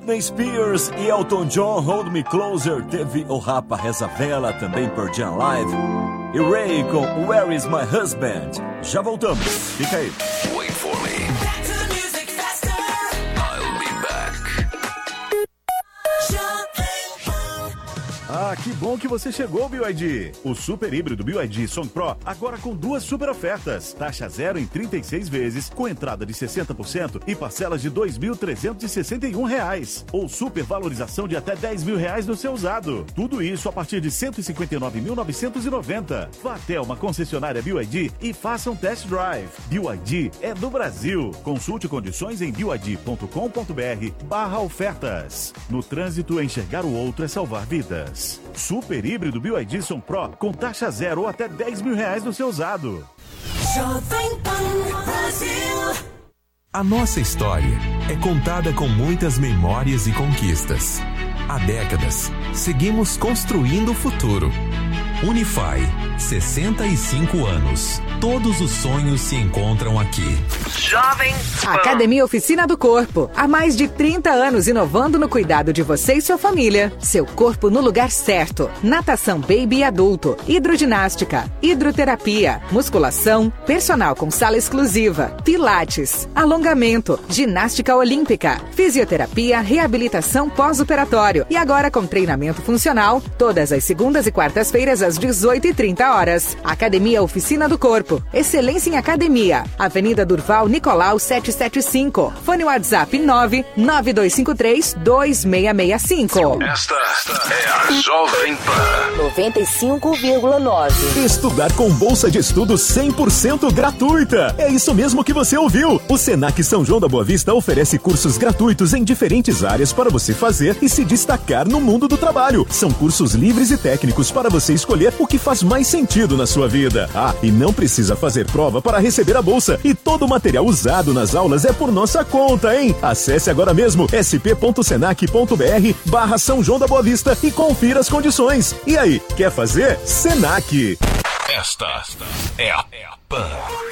Britney Spears e Elton John, Hold Me Closer. Teve O Rapa Reza Vela, também Pearl Jam Live. E Ray com Where Is My Husband. Já voltamos, fica aí. Wait for me. I'll be back. Ah, que bom que você chegou, BYD. O super híbrido BYD Song Pro, agora com 2 super ofertas. Taxa zero em 36 vezes, com entrada de 60% e parcelas de R$ 2.361. Ou super valorização de até R$ 10.000 no seu usado. Tudo isso a partir de R$ 159.990. Vá até uma concessionária BYD e faça um test drive. BYD é do Brasil. Consulte condições em byd.com.br/ofertas. No trânsito, enxergar o outro é salvar vidas. Super híbrido BYD Song Pro com taxa zero ou até R$ 10.000 no seu usado. A nossa história é contada com muitas memórias e conquistas. Há décadas, seguimos construindo o futuro. Unify, 65 anos. Todos os sonhos se encontram aqui. Jovem Pan. Academia Oficina do Corpo. Há mais de 30 anos inovando no cuidado de você e sua família. Seu corpo no lugar certo. Natação baby e adulto. Hidroginástica. Hidroterapia. Musculação. Personal com sala exclusiva. Pilates. Alongamento. Ginástica olímpica. Fisioterapia. Reabilitação pós-operatório. E agora com treinamento funcional. Todas as segundas e quartas-feiras às 18h30. Academia Oficina do Corpo. Excelência em academia. Avenida Durval Nicolau 775. Fone WhatsApp 992532665. Esta é a Jovem Pan 95,9. Estudar com bolsa de estudo 100% gratuita. É isso mesmo que você ouviu. O Senac São João da Boa Vista oferece cursos gratuitos em diferentes áreas para você fazer e se destacar no mundo do trabalho. São cursos livres e técnicos para você escolher o que faz mais sentido na sua vida. Ah, e não precisa fazer prova para receber a bolsa. E todo o material usado nas aulas é por nossa conta, hein? Acesse agora mesmo sp.senac.br/São João da Boa Vista e confira as condições. E aí, quer fazer? Senac. Esta é a Pan.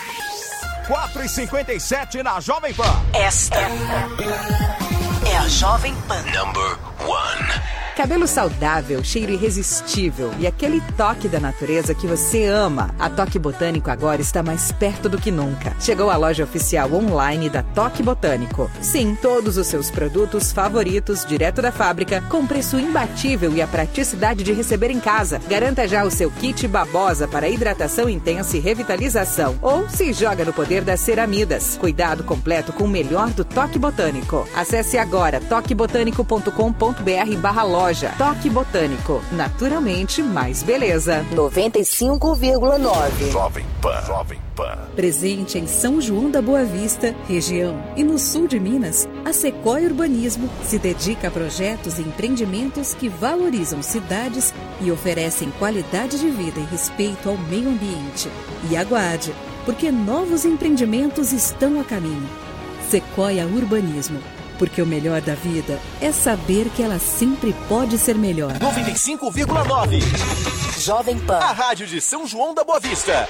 4h57 na Jovem Pan. Esta é a Jovem Pan. Number 1. Cabelo saudável, cheiro irresistível e aquele toque da natureza que você ama. A Toque Botânico agora está mais perto do que nunca. Chegou a loja oficial online da Toque Botânico. Sim, todos os seus produtos favoritos, direto da fábrica, com preço imbatível e a praticidade de receber em casa. Garanta já o seu kit babosa para hidratação intensa e revitalização. Ou se joga no poder das ceramidas. Cuidado completo com o melhor do Toque Botânico. Acesse agora toquebotânico.com.br/loja. Toque Botânico. Naturalmente mais beleza. 95,9. Jovem Pan. Jovem Pan. Presente em São João da Boa Vista, região e no sul de Minas, a Sequoia Urbanismo se dedica a projetos e empreendimentos que valorizam cidades e oferecem qualidade de vida e respeito ao meio ambiente. E aguarde, porque novos empreendimentos estão a caminho. Sequoia Urbanismo. Porque o melhor da vida é saber que ela sempre pode ser melhor. 95,9. Jovem Pan. A rádio de São João da Boa Vista.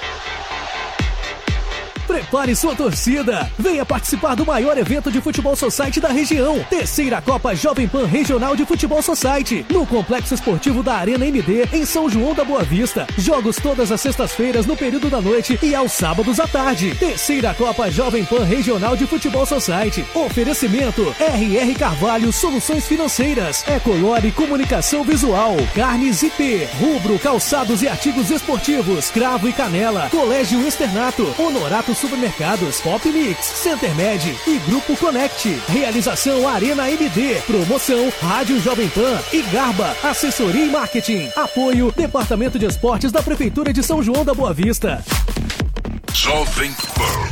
Prepare sua torcida. Venha participar do maior evento de futebol society da região. Terceira Copa Jovem Pan Regional de Futebol Society. No Complexo Esportivo da Arena MD, em São João da Boa Vista. Jogos todas as sextas-feiras no período da noite e aos sábados à tarde. Terceira Copa Jovem Pan Regional de Futebol Society. Oferecimento RR Carvalho Soluções Financeiras. Ecolore Comunicação Visual. Carnes IP. Rubro Calçados e Artigos Esportivos. Cravo e Canela. Colégio Externato. Honorato Supermercados, Pop Mix, Centermed e Grupo Connect. Realização Arena MD. Promoção Rádio Jovem Pan e Garba, Assessoria e Marketing. Apoio Departamento de Esportes da Prefeitura de São João da Boa Vista. Jovem Pan.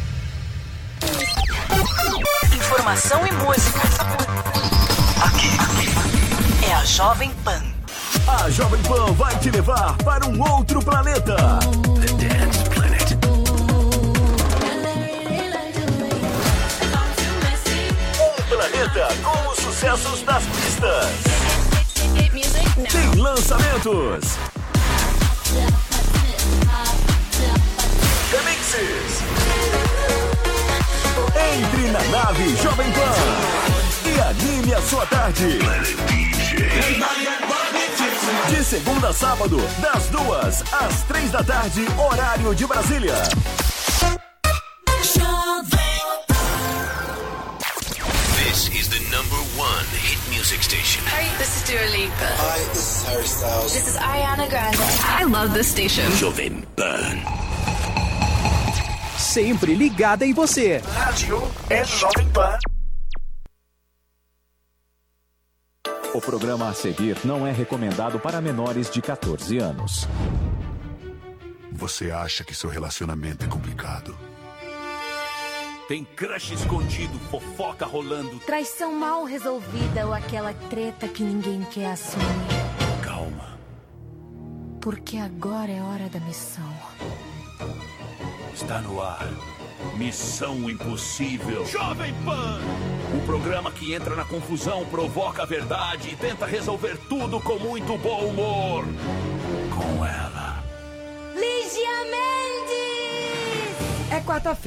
Informação e música. Aqui é a Jovem Pan. A Jovem Pan vai te levar para um outro planeta. The Dance Planet. Planeta com os sucessos das pistas. Tem lançamentos, remixes. Entre na nave Jovem Pan e e anime a sua tarde. De segunda a sábado, das 2 às 3 da tarde, horário de Brasília. This is the #1 hit music station. Hi, this is Dua Lipa. Hi, this is Harry Styles. This is Ariana Grande. I love this station. Jovem Pan. Sempre ligada em você. Rádio é Jovem Pan. O programa a seguir não é recomendado para menores de 14 anos. Você acha que seu relacionamento é complicado? Tem crush escondido, fofoca rolando. Traição mal resolvida ou aquela treta que ninguém quer assumir. Calma. Porque agora é hora da missão. Está no ar. Missão Impossível. Jovem Pan! O programa que entra na confusão, provoca a verdade e tenta resolver tudo com muito bom humor. Com ela. Lígia Mendes! É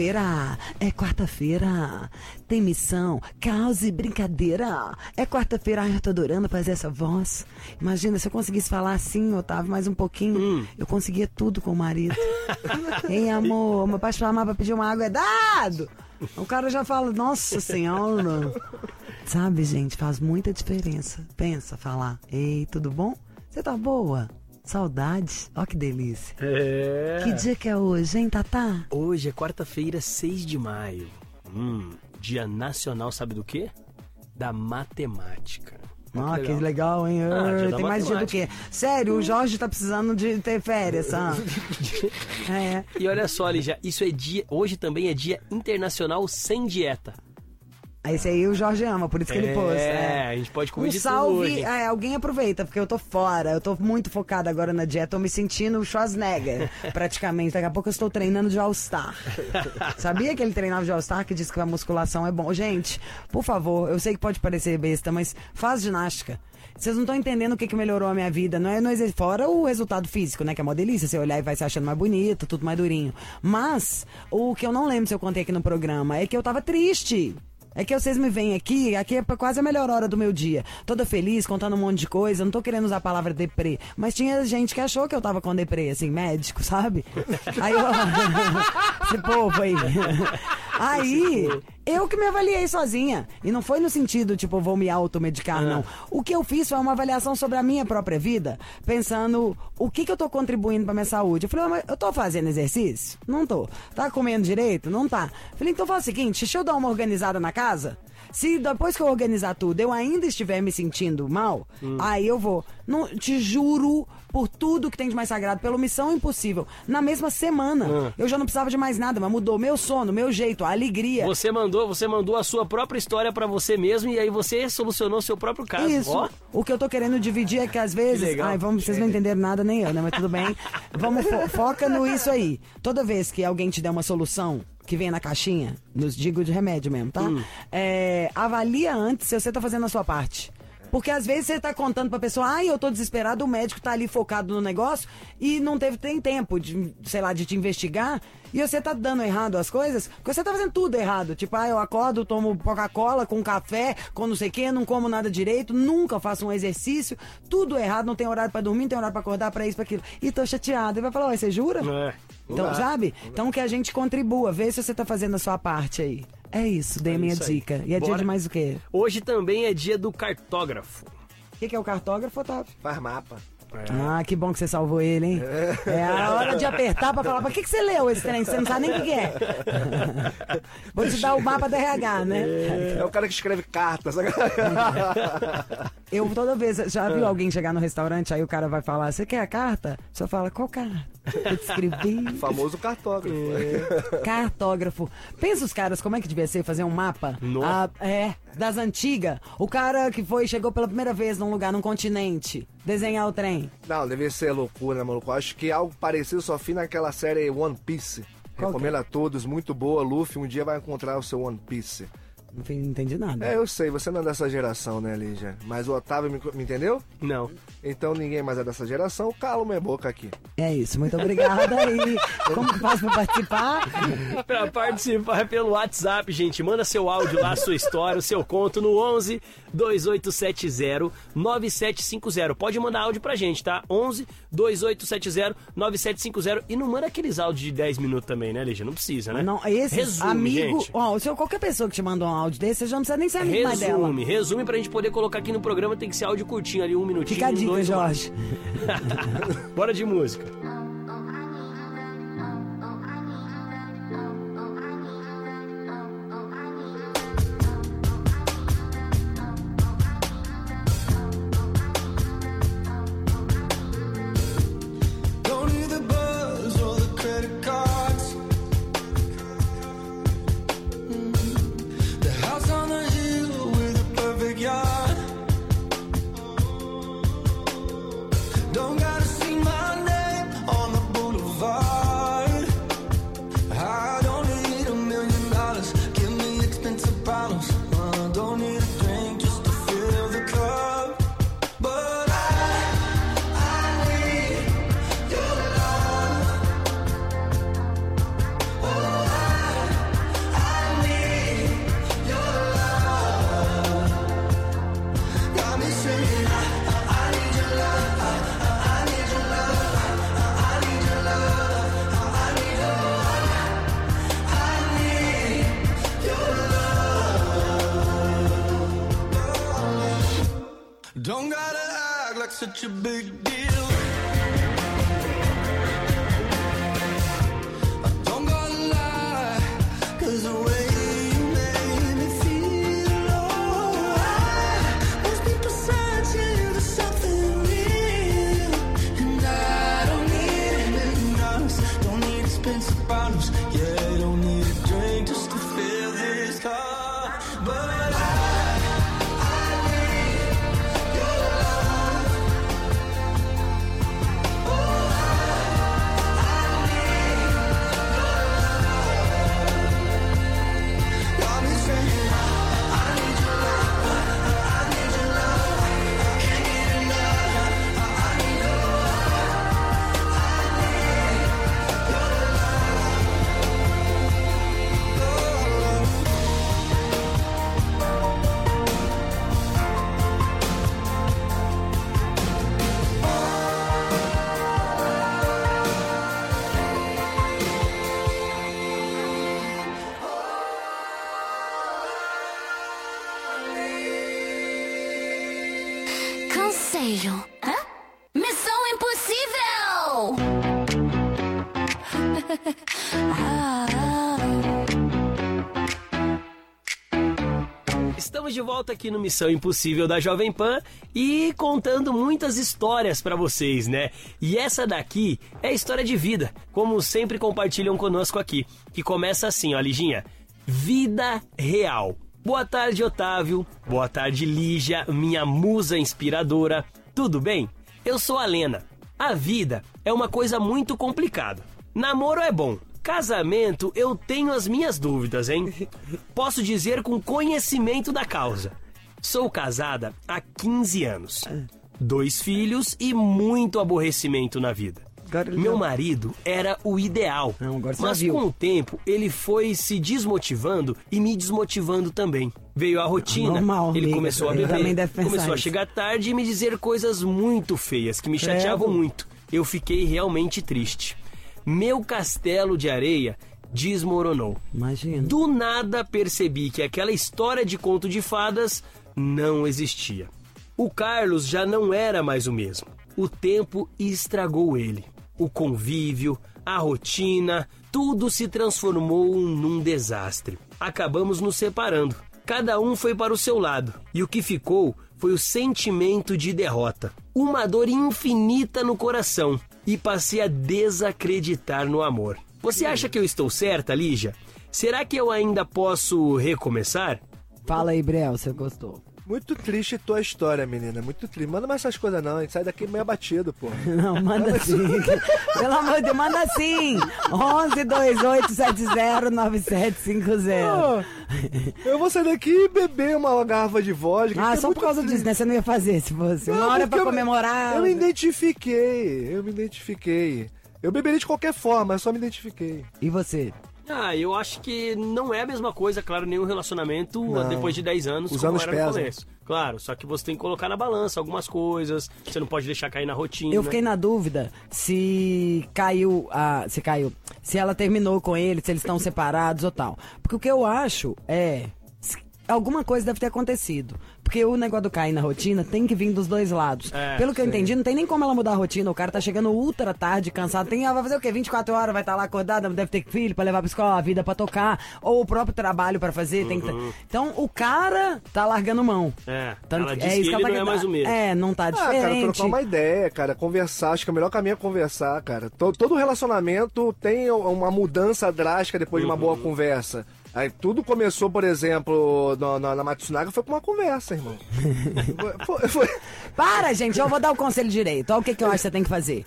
quarta-feira. Tem missão, caos e brincadeira. É quarta-feira. Ai, eu tô adorando fazer essa voz. Imagina se eu conseguisse falar assim, Otávio, mais um pouquinho. Eu conseguia tudo com o marido. Ei, amor, meu pai chamar pra pedir uma água é dado. O cara já fala, nossa senhora. Sabe, gente, faz muita diferença. Pensa, falar, ei, tudo bom? Você tá boa? Saudades, ó que delícia. Que dia que é hoje, hein, Tatá? Hoje é quarta-feira, 6 de maio. Dia nacional, sabe do quê? Da matemática. Que legal, hein? Tem mais dia do quê? Sério, o Jorge tá precisando de ter férias, sabe? E olha só, Lígia, isso é dia. Hoje também é dia internacional sem dieta. Esse aí o Jorge ama, por isso que ele pôs. A gente pode comer de tudo hoje. Alguém aproveita, porque eu tô fora. Eu tô muito focada agora na dieta. Tô me sentindo o Schwarzenegger, praticamente. Daqui a pouco eu estou treinando de All-Star. Sabia que ele treinava de All-Star, que diz que a musculação é bom? Gente, por favor, eu sei que pode parecer besta, mas faz ginástica. Vocês não estão entendendo o que melhorou a minha vida. Não é fora o resultado físico, né? Que é uma delícia. Você olhar e vai se achando mais bonito, tudo mais durinho. Mas, o que eu não lembro se eu contei aqui no programa é que eu tava triste. É que vocês me veem aqui é quase a melhor hora do meu dia. Toda feliz, contando um monte de coisa. Não tô querendo usar a palavra deprê. Mas tinha gente que achou que eu tava com deprê, assim, médico, sabe? Aí esse povo aí. Aí, eu que me avaliei sozinha. E não foi no sentido, tipo, vou me automedicar, não. O que eu fiz foi uma avaliação sobre a minha própria vida, pensando o que eu tô contribuindo pra minha saúde. Eu falei, mas eu tô fazendo exercício? Não tô. Tá comendo direito? Não tá. Falei, então faz o seguinte, deixa eu dar uma organizada na casa. Se depois que eu organizar tudo, eu ainda estiver me sentindo mal, aí eu vou. Não, te juro, por tudo que tem de mais sagrado, pela Missão Impossível, na mesma semana, eu já não precisava de mais nada, mas mudou meu sono, meu jeito, a alegria. Você mandou a sua própria história pra você mesmo e aí você solucionou seu próprio caso. Isso. O que eu tô querendo dividir é que às vezes... vocês não entenderam nada, nem eu, né? Mas tudo bem. Vamos, foca no isso aí. Toda vez que alguém te der uma solução que vem na caixinha, nos digo de remédio mesmo, tá? Avalia antes se você tá fazendo a sua parte. Porque às vezes você tá contando pra pessoa, eu tô desesperado, o médico tá ali focado no negócio e não tem tempo de, sei lá, de te investigar e você tá dando errado as coisas, porque você tá fazendo tudo errado. Tipo, eu acordo, tomo Coca-Cola com café, com não sei o que, não como nada direito, nunca faço um exercício, tudo errado, não tem horário pra dormir, não tem horário pra acordar, pra isso, pra aquilo. E tô chateado. E vai falar, você jura? Então, sabe? Então que a gente contribua, vê se você tá fazendo a sua parte aí. É isso, dei a minha dica. E é dia de mais o quê? Hoje também é dia do cartógrafo. O que é o cartógrafo, Otávio? Faz mapa. Que bom que você salvou ele, hein? É a hora de apertar pra falar, pra que você leu esse trem? Você não sabe nem o que é. Vou te dar o mapa da RH, né? É o cara que escreve cartas. Eu toda vez, já viu alguém chegar no restaurante, aí o cara vai falar, você quer a carta? Você fala, qual carta? Eu te escrevi. O famoso cartógrafo. Cartógrafo. Pensa os caras, como é que devia ser fazer um mapa? Das antigas. O cara que chegou pela primeira vez num lugar, num continente, desenhar o trem. Não, deve ser loucura, maluco. Acho que algo parecido só vi naquela série One Piece. Recomendo a todos, muito boa. Luffy um dia vai encontrar o seu One Piece. Não entendi nada. Eu sei, você não é dessa geração, né, Lígia? Mas o Otávio me entendeu? Não. Então ninguém mais é dessa geração, cala minha boca aqui. É isso, muito obrigada. E como que faz pra participar? Pra participar pelo WhatsApp, gente, manda seu áudio lá, sua história, o seu conto no 11 2870 9750. Pode mandar áudio pra gente, tá? 11 2870 9750. E não manda aqueles áudios de 10 minutos também, né, Lígia? Não precisa, né? Não, esse resume, amigo, gente. Ó, se qualquer pessoa que te manda um áudio desse, você já não precisa nem ser amigo mais dela. Resume pra gente poder colocar aqui no programa, tem que ser áudio curtinho ali, 1 minutinho. Fica a dica, 2, Jorge. Bora de música. Don't gotta act like such a big deal. I don't gotta lie, 'cause the way you made me feel, oh, I must be searching for something real. And I don't need a million dollars, don't need expensive bottles, yeah, don't need a drink just to fill this cup. But Conselho. Hã? Missão Impossível! Estamos de volta aqui no Missão Impossível da Jovem Pan e contando muitas histórias pra vocês, né? E essa daqui é a história de vida, como sempre compartilham conosco aqui, que começa assim, ó, Liginha. Vida real. Boa tarde, Otávio. Boa tarde, Lígia, minha musa inspiradora. Tudo bem? Eu sou a Lena. A vida é uma coisa muito complicada. Namoro é bom. Casamento, eu tenho as minhas dúvidas, hein? Posso dizer com conhecimento da causa. Sou casada há 15 anos. 2 filhos e muito aborrecimento na vida. Meu marido era o ideal, mas com o tempo ele foi se desmotivando e me desmotivando também. Veio a rotina, normal, ele amiga, começou a beber, começou a chegar tarde e me dizer coisas muito feias que me chateavam muito. Eu fiquei realmente triste. Meu castelo de areia desmoronou. Imagina. Do nada percebi que aquela história de conto de fadas não existia. O Carlos já não era mais o mesmo. O tempo estragou ele. O convívio, a rotina, tudo se transformou num desastre. Acabamos nos separando. Cada um foi para o seu lado. E o que ficou foi o sentimento de derrota. Uma dor infinita no coração. E passei a desacreditar no amor. Você acha que eu estou certa, Lígia? Será que eu ainda posso recomeçar? Fala aí, Brel, você gostou. Muito triste tua história, menina. Muito triste. Manda mais essas coisas não. A gente sai daqui meio abatido, pô. Não, manda sim. Pelo amor de Deus, manda sim. 1128709750. Eu vou sair daqui e beber uma garrafa de vodka. Ah, só por causa disso, né? Você não ia fazer se fosse. Uma hora pra comemorar. Eu me identifiquei. Eu beberia de qualquer forma, eu só me identifiquei. E você? Eu acho que não é a mesma coisa, claro, nenhum relacionamento Não. depois de 10 anos, Os como anos era no pesam. começo. Claro, só que você tem que colocar na balança algumas coisas, você não pode deixar cair na rotina. Eu fiquei na dúvida se ela terminou com ele, se eles estão separados ou tal. Porque o que eu acho é... alguma coisa deve ter acontecido. Porque o negócio do cair na rotina tem que vir dos dois lados. Pelo que eu entendi, não tem nem como ela mudar a rotina. O cara tá chegando ultra tarde, cansado. Vai fazer o quê? 24 horas, vai estar lá acordada, deve ter filho pra levar pra escola, a vida pra tocar, ou o próprio trabalho pra fazer. Tem que então, o cara tá largando mão. Ela disse que ele não é mais o mesmo. Não tá diferente. Cara, trocar uma ideia, cara, conversar. Acho que o melhor caminho é conversar, cara. Todo relacionamento tem uma mudança drástica depois de uma boa conversa. Aí tudo começou, por exemplo, na Matsunaga, foi com uma conversa, irmão. foi. Para, gente, eu vou dar o conselho direito. Olha o que eu acho que você tem que fazer.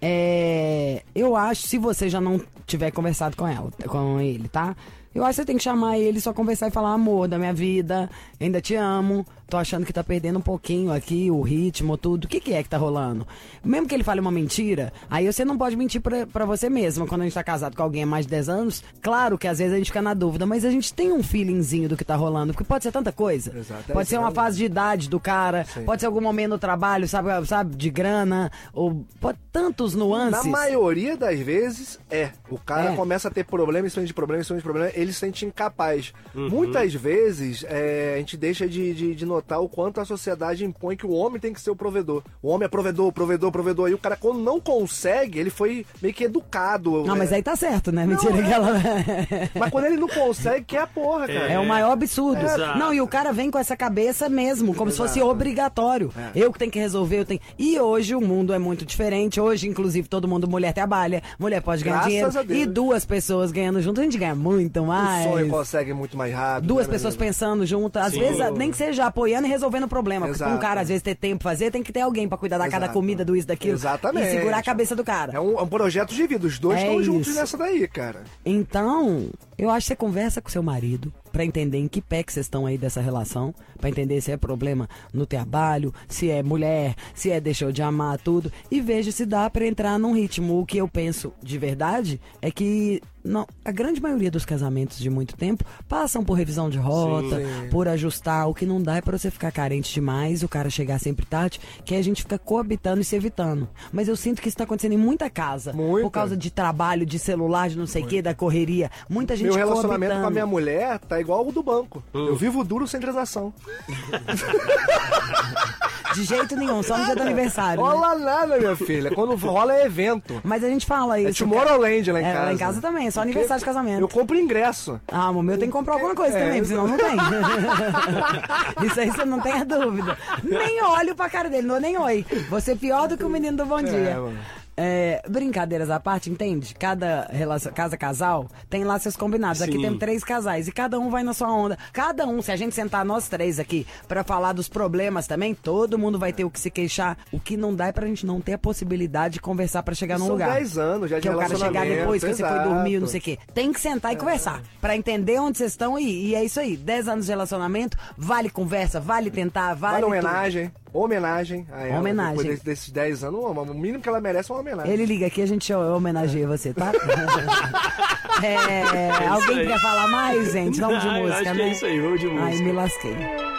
Eu acho, se você já não tiver conversado com ele, tá? Eu acho que você tem que chamar ele, só conversar e falar: amor da minha vida, ainda te amo, tô achando que tá perdendo um pouquinho aqui, o ritmo, tudo. O que é que tá rolando? Mesmo que ele fale uma mentira, aí você não pode mentir pra você mesmo. Quando a gente tá casado com alguém há mais de 10 anos, claro que às vezes a gente fica na dúvida, mas a gente tem um feelingzinho do que tá rolando, porque pode ser tanta coisa. Pode ser uma fase de idade do cara, pode ser algum momento no trabalho, sabe, de grana, ou pode tantos nuances. Na maioria das vezes, o cara começa a ter problema em cima de problema, ele se sente incapaz. Muitas vezes, a gente deixa de notar o quanto a sociedade impõe que o homem tem que ser o provedor. O homem é provedor. Aí o cara, quando não consegue, ele foi meio que educado. Não, mas aí tá certo, né? Mentira que ela... Mas quando ele não consegue, que é a porra, cara. É o maior absurdo. Não, e o cara vem com essa cabeça mesmo, como se fosse obrigatório. Eu que tenho que resolver, E hoje o mundo é muito diferente. Hoje, inclusive, todo mundo, mulher trabalha, mulher pode ganhar dinheiro. E 2 pessoas ganhando junto, a gente ganha muito mais. O sonho consegue muito mais rápido. 2 pessoas pensando junto, às vezes nem que seja apoiando e resolvendo o problema. Porque pra um cara, às vezes, ter tempo pra fazer, tem que ter alguém pra cuidar da cada comida, do isso, daquilo. Exatamente. E segurar a cabeça do cara. É um projeto de vida, os dois estão juntos nessa daí, cara. Então, eu acho que você conversa com seu marido pra entender em que pé que vocês estão aí dessa relação, pra entender se é problema no trabalho, se é mulher, se deixou de amar, tudo, e veja se dá pra entrar num ritmo. O que eu penso de verdade é que a grande maioria dos casamentos de muito tempo passam por revisão de rota, por ajustar. O que não dá é pra você ficar carente demais, o cara chegar sempre tarde, que aí a gente fica coabitando e se evitando. Mas eu sinto que isso tá acontecendo em muita casa, por causa de trabalho, de celular, de não sei o que, da correria. Muita gente Meu relacionamento coabitando. com a minha mulher tá igual o do banco. Eu vivo duro sem transação. De jeito nenhum, só no dia do aniversário. Rola nada, minha filha. Quando rola é evento. Mas a gente fala isso. É Tomorrowland lá em casa. Lá em casa também, é só aniversário de casamento. Eu compro ingresso. O meu tem que comprar alguma coisa também, senão não tem. Isso aí você não tem a dúvida. Nem olho pra cara dele, não nem oi. Você é pior do que o menino do Bom Dia. Brincadeiras à parte, entende? Cada casal tem lá seus combinados. Aqui tem 3 casais e cada um vai na sua onda. Cada um, se a gente sentar nós 3 aqui pra falar dos problemas também, todo mundo vai ter o que se queixar. O que não dá é pra gente não ter a possibilidade de conversar pra chegar num lugar. São 10 anos já de que é o cara chegar depois que você foi dormir, não sei o quê. Tem que sentar e conversar pra entender onde vocês estão e é isso aí. 10 anos de relacionamento, vale conversa, vale tentar, vale homenagem. Homenagem a ela. Homenagem. Depois desses 10 anos, o mínimo que ela merece é uma homenagem. Ele liga aqui, a gente homenageia você, tá? Alguém quer falar mais, gente? Vamos de música, acho né? que é isso aí, vamos de música. Ai, me lasquei.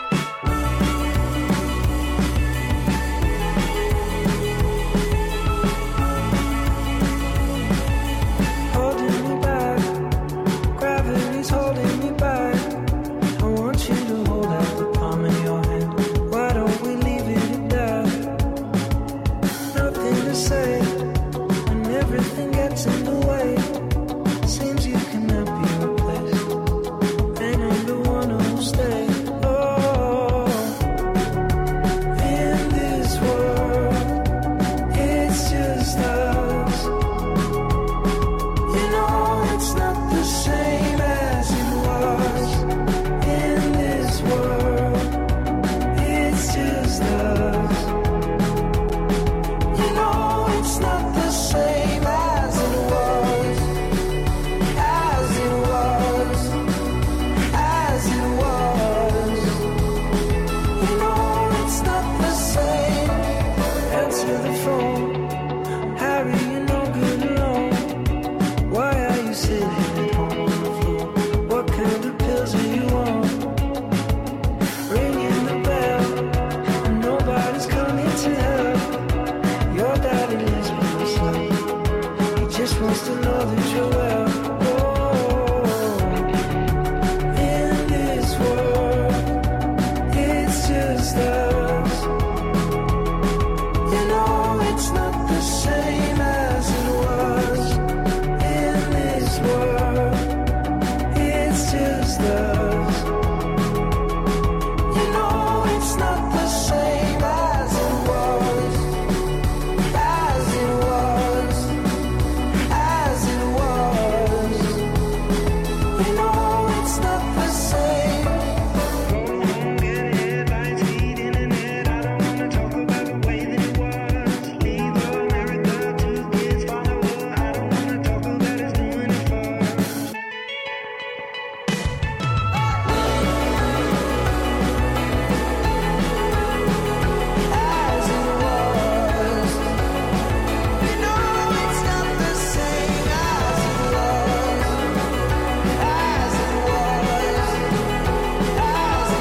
Holding me back, gravity's holding me back. I want you to hold out the palm of your hand. Why don't we leave it at that? Nothing to say, and everything gets in the way. Seems you cannot be replaced, and I'm the one who'll stay. Oh, wants to know that you're well. In this world, it's just us. You know it's not the same as it was. In this world, it's just us. You know it's not the same as it was. As it was. As it was. You know it's not the same. Get headlines, feed internet. I don't wanna talk about the way that it was. Leave America, 2 kids follow her. I don't wanna talk about us doing it first. As it was. You know it's not the same as it was. As it was. As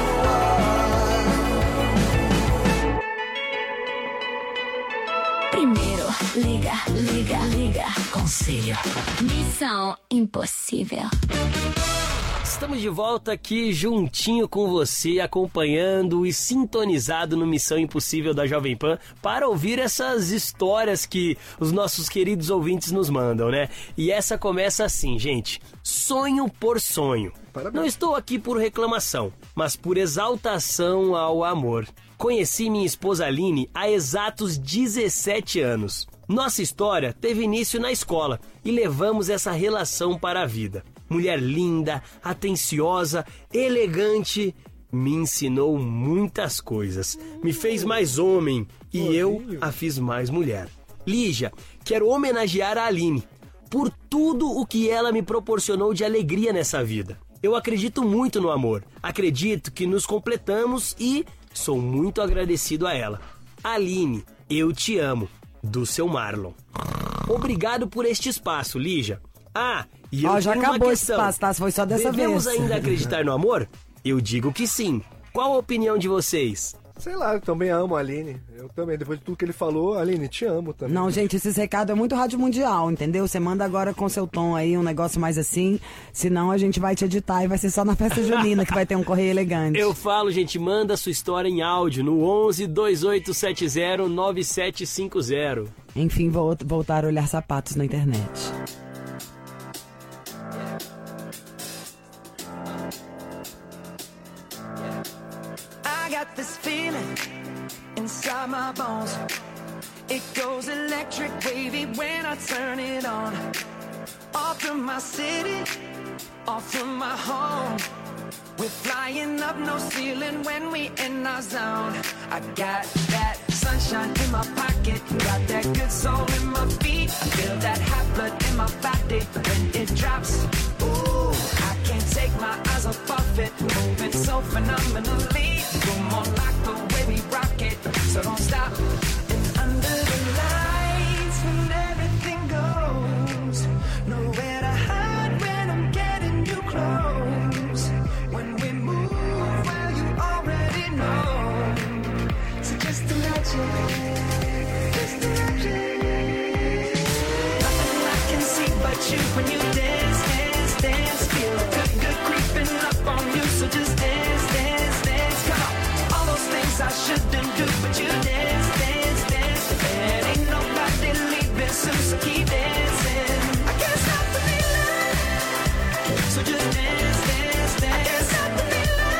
it was. Primeiro, liga, conselho. Missão impossível. Estamos de volta aqui juntinho com você, acompanhando e sintonizado no Missão Impossível da Jovem Pan para ouvir essas histórias que os nossos queridos ouvintes nos mandam, né? E essa começa assim, gente. Sonho por sonho. Não estou aqui por reclamação, mas por exaltação ao amor. Conheci minha esposa Aline há exatos 17 anos. Nossa história teve início na escola e levamos essa relação para a vida. Mulher linda, atenciosa, elegante, me ensinou muitas coisas. Me fez mais homem e eu a fiz mais mulher. Lígia, quero homenagear a Aline por tudo o que ela me proporcionou de alegria nessa vida. Eu acredito muito no amor, acredito que nos completamos e sou muito agradecido a ela. Aline, eu te amo. Do seu Marlon. Obrigado por este espaço, Lígia. Ah, e eu já tenho uma acabou esse questão. espaço, tá? Foi só dessa Devemos vez. ainda acreditar no amor? Eu digo que sim. Qual a opinião de vocês? Sei lá, eu também amo a Aline. Eu também, depois de tudo que ele falou, Aline, te amo também. Não, gente, esse recado é muito rádio mundial, entendeu? Você manda agora com seu tom aí, um negócio mais assim, senão a gente vai te editar e vai ser só na festa junina que vai ter um correio elegante. Eu falo, gente, manda sua história em áudio no 11 2870 9750. Enfim, vou voltar a olhar sapatos na internet. I got this feeling inside my bones. It goes electric wavy when I turn it on. Off from my city, off from my home. We're flying up no ceiling when we in our zone. I got that sunshine in my pocket, got that good soul in my feet. I feel that hot blood in my body when it drops. Ooh, I can't take my eyes off it, moving so phenomenally. You're more like the way we rock it, so don't stop. And under the lights when everything goes, nowhere to hide when I'm getting you close. When we move, well you already know. So just imagine, just imagine. Nothing I can see but you when you dance, dance, dance. Feel good, good creeping up on you. So just dance, dance, dance. Come on, all those things I shouldn't do, but you dance, dance, dance. And ain't nobody leaving soon, so keep dancing. I can't stop the feeling, so just dance, dance, dance. I can't stop the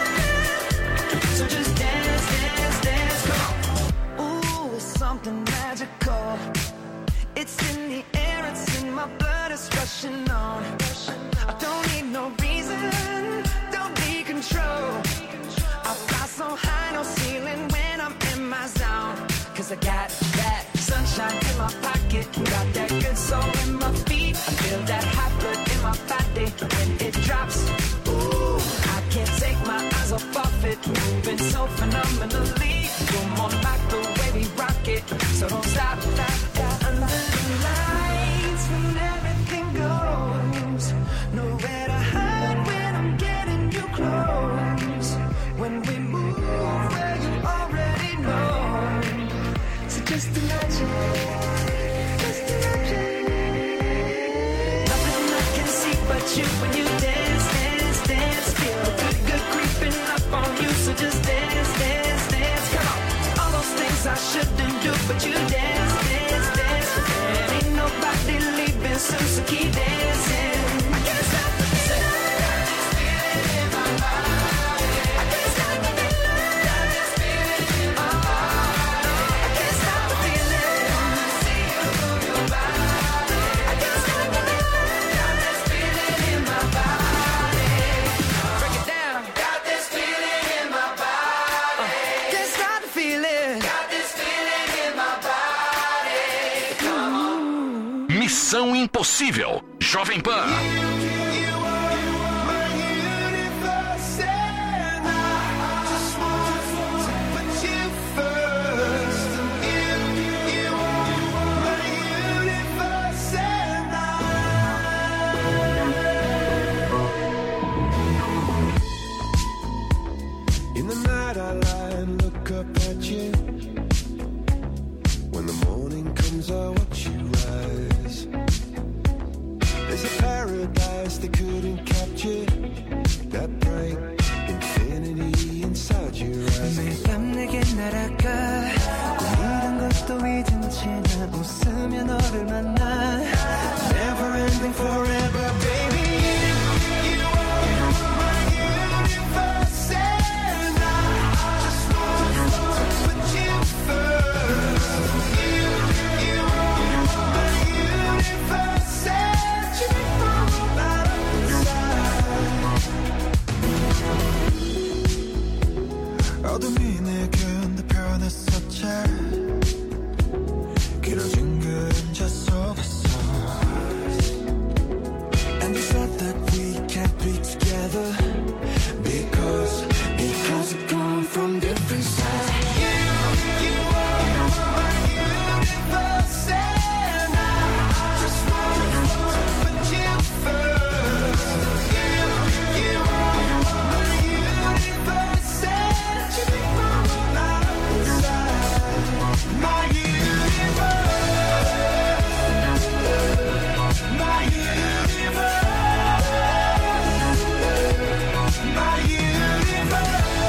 feeling, so just dance, dance, dance. Come on. Ooh, it's something magical. It's in the air, it's in my blood, it's rushing on. I don't need no reason, don't need control. I fly so high, no ceiling when I'm in my zone. Cause I got that sunshine in my pocket, got that good soul in my feet. I feel that hot blood in my body when it drops. Ooh, I can't take my eyes off it, moving so phenomenally. You're more like the way we rock it, so don't stop. Under the lights when everything goes, nowhere to hide when I'm getting you close. When we move, well you already know. So just imagine, just imagine. shouldn't do, but you dance, dance, dance. And ain't nobody leaving, so keep dancing. I can't stop the feeling. Got this feeling in my body. I can't stop the feeling. Got this feeling in my body. I can't stop the feeling. See you move your body. I can't stop the feeling. Got this feeling in my body. Break it down. Got this feeling in my body. Can't stop the feeling. Got this feeling in my body. Come on. Missão Impossível. Jovem Pan. In the night I lie and look up at you. When the morning comes I watch you rise. There's a paradise they couldn't capture. That bright infinity inside your eyes. 매일 밤 내게 날아가 꿈이란 것도 잊은 채 난 웃으며 너를 만나. Never ending forever baby. You are my universe and I just want to put you first. You are my universe and you make my world light up inside. 어둠이 내게 내 변했었지. 길어진 그림자 속에서. And you said that we can't be together because we come from different sides. You are my universe and I just want to put you first. You are my universe and you make my world light up inside. My universe. My universe. My universe.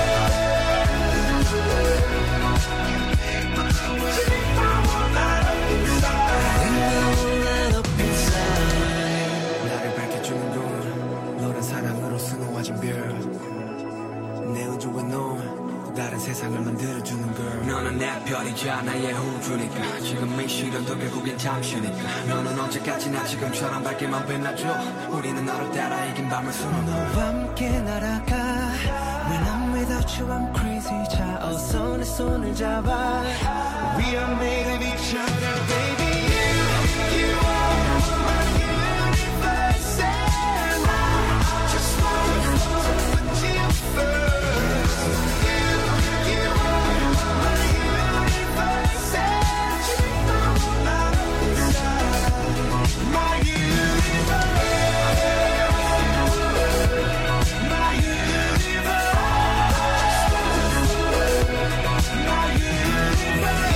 You make my world light up inside. Light up inside. 나를 밝혀주는 건 너란 사랑으로 수놓아진 별. 내 우주와 너 또 다른 세상을 만들어주는 걸. 너는 내 별이자 나의 우주니까. 지금 이 시련도 결국엔 잠시니까. 너는 언제까지나 지금처럼 밝게만 빛나줘. 우리는 너를 따라 이긴 밤을 수놓아. 너와 함께 날아가. When I'm without you I'm crazy. 자 어서 내 손을 잡아. We are made of each other baby. You are my universe and I just want to put you first. You are my universe and you make my world light up inside. My universe. My universe. My universe.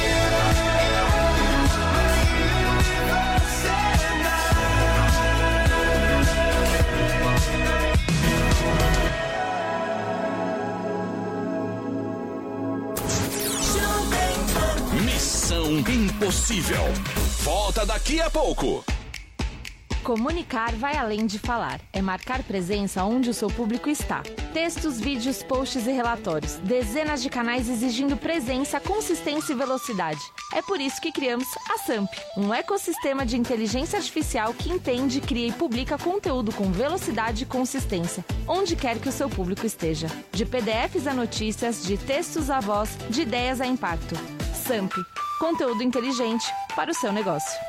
Missão Impossível. Volta daqui a pouco. Comunicar vai além de falar. É marcar presença onde o seu público está. Textos, vídeos, posts e relatórios. Dezenas de canais exigindo presença, consistência e velocidade. É por isso que criamos a SAMP, um ecossistema de inteligência artificial que entende, cria e publica conteúdo com velocidade e consistência, onde quer que o seu público esteja. De PDFs a notícias, de textos a voz, de ideias a impacto. SAMP, conteúdo inteligente para o seu negócio.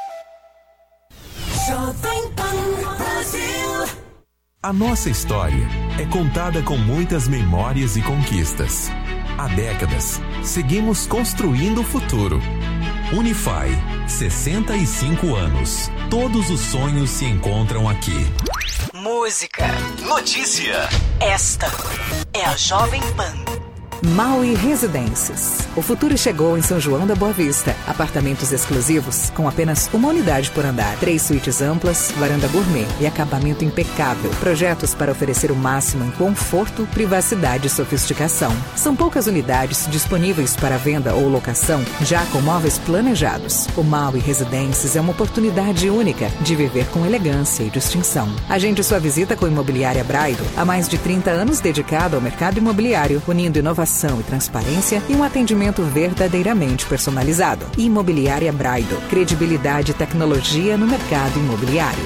A nossa história é contada com muitas memórias e conquistas. Há décadas, seguimos construindo o futuro. Unify, 65 anos. Todos os sonhos se encontram aqui. Música. Notícia. Esta é a Jovem Pan. Maui Residences. O futuro chegou em São João da Boa Vista. Apartamentos exclusivos com apenas uma unidade por andar. 3 suítes amplas, varanda gourmet e acabamento impecável. Projetos para oferecer o máximo em conforto, privacidade e sofisticação. São poucas unidades disponíveis para venda ou locação, já com móveis planejados. O Maui Residences é uma oportunidade única de viver com elegância e distinção. Agende sua visita com Imobiliária Braido. Há mais de 30 anos dedicado ao mercado imobiliário, unindo inovação e transparência e um atendimento verdadeiramente personalizado. Imobiliária Braido. Credibilidade e tecnologia no mercado imobiliário.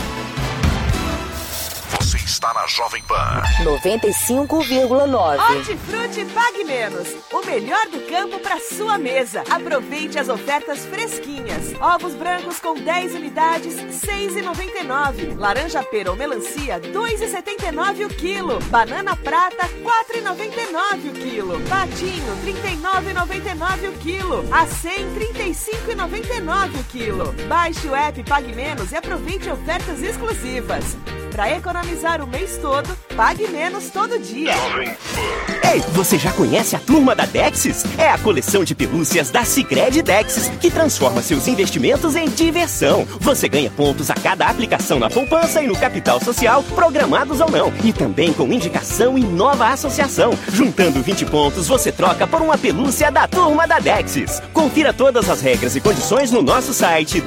Você está na Jovem Pan. 95,9. Hortifruti Pague Menos. O melhor do campo para sua mesa. Aproveite as ofertas fresquinhas. Ovos brancos com 10 unidades, R$ 6,99. Laranja pera ou melancia, R$ 2,79 o quilo. Banana prata, R$ 4,99 o quilo. Patinho, R$ 39,99 o quilo. Acém, R$ 35,99 o quilo. Baixe o app Pague Menos e aproveite ofertas exclusivas. Para economizar o mês todo, pague menos todo dia. Ei, você já conhece a Turma da Dexis? É a coleção de pelúcias da Sicredi Dexis, que transforma seus investimentos em diversão. Você ganha pontos a cada aplicação na poupança e no capital social, programados ou não. E também com indicação em nova associação. Juntando 20 pontos, você troca por uma pelúcia da Turma da Dexis. Confira todas as regras e condições no nosso site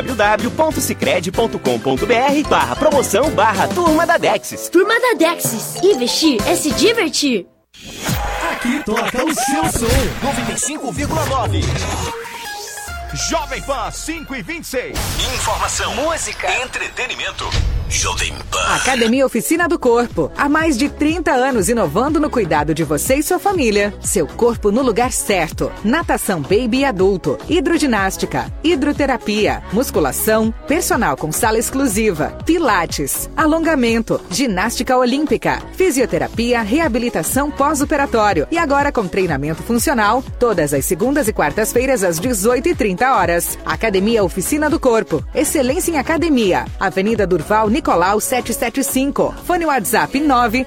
www.sicredi.com.br/promoção/Turma da Dexis. Turma da Dexis. Investir é se divertir. Aqui toca o seu som. 95,9. Jovem Pan 5:26. Informação, música, entretenimento. Jovem Pan. Academia Oficina do Corpo. Há mais de 30 anos inovando no cuidado de você e sua família. Seu corpo no lugar certo. Natação baby e adulto. Hidroginástica. Hidroterapia. Musculação. Personal com sala exclusiva. Pilates. Alongamento. Ginástica olímpica. Fisioterapia. Reabilitação pós-operatório. E agora com treinamento funcional. Todas as segundas e quartas-feiras às 18h30. Academia Oficina do Corpo. Excelência em academia. Avenida Durval Nicolau 775. Fone WhatsApp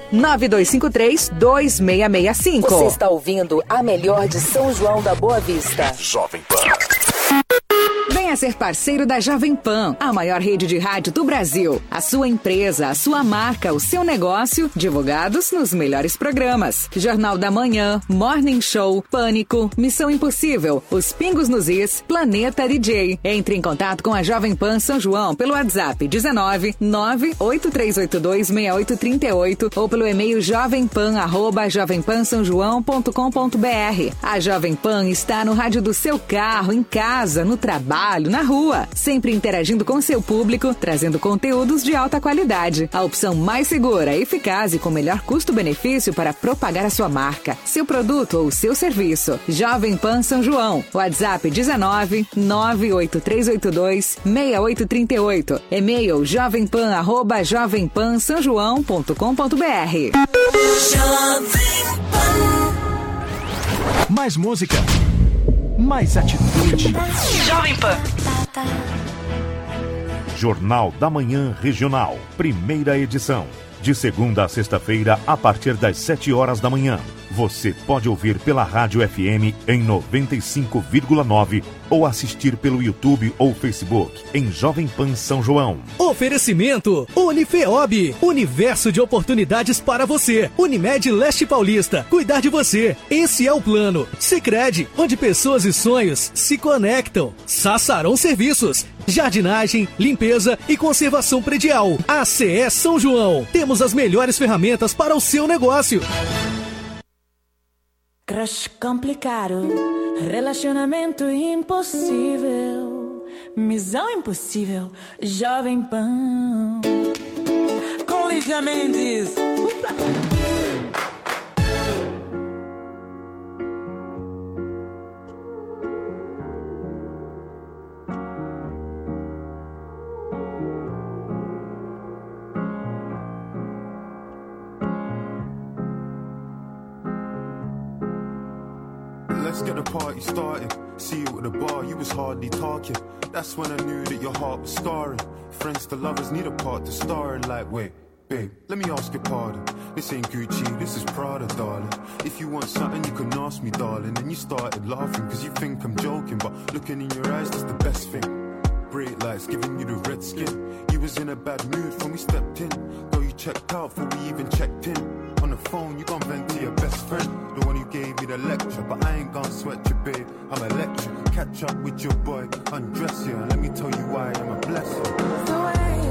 992532665. Você está ouvindo a melhor de São João da Boa Vista. Jovem Pan. Venha ser parceiro da Jovem Pan, a maior rede de rádio do Brasil. A sua empresa, a sua marca, o seu negócio, divulgados nos melhores programas. Jornal da Manhã, Morning Show, Pânico, Missão Impossível, Os Pingos nos Is, Planeta DJ. Entre em contato com a Jovem Pan São João pelo WhatsApp 19-983826838 ou pelo e-mail jovempan@jovempansaojoão.com.br. A Jovem Pan está no rádio do seu carro, em casa, no trabalho, na rua, sempre interagindo com seu público, trazendo conteúdos de alta qualidade. A opção mais segura, eficaz e com melhor custo-benefício para propagar a sua marca, seu produto ou seu serviço. Jovem Pan São João. WhatsApp 19-983826838. E-mail jovempan@jovempansaojoão.com.br. Mais música. Mais atitude. Jovem Pan. Jornal da Manhã Regional, primeira edição. De segunda a sexta-feira, a partir das 7 horas da manhã. Você pode ouvir pela Rádio FM em 95,9 ou assistir pelo YouTube ou Facebook em Jovem Pan São João. Oferecimento Unifeob, universo de oportunidades para você. Unimed Leste Paulista, cuidar de você. Esse é o plano. Sicredi, onde pessoas e sonhos se conectam. Sassarão Serviços, jardinagem, limpeza e conservação predial. ACE São João, temos as melhores ferramentas para o seu negócio. Crush complicado, relacionamento impossível, missão impossível, Jovem Pan. Com Lígia Mendes. Let's get the party started. See you at the bar, you was hardly talking. That's when I knew that your heart was scarring. Friends to lovers need a part to star in. Like, wait, Babe, let me ask your pardon. This ain't Gucci, this is Prada, darling. If you want something, you can ask me, darling. And you started laughing, cause you think I'm joking. But looking in your eyes, that's the best thing. Bright lights giving you the red skin. You was in a bad mood when we stepped in. Though you checked out before we even checked in. On the phone, you gon' vent to your best friend, the one who gave you the lecture. But I ain't gon' sweat you, babe, I'm electric. Catch up with your boy, undress you, and let me tell you why I'm a blessing.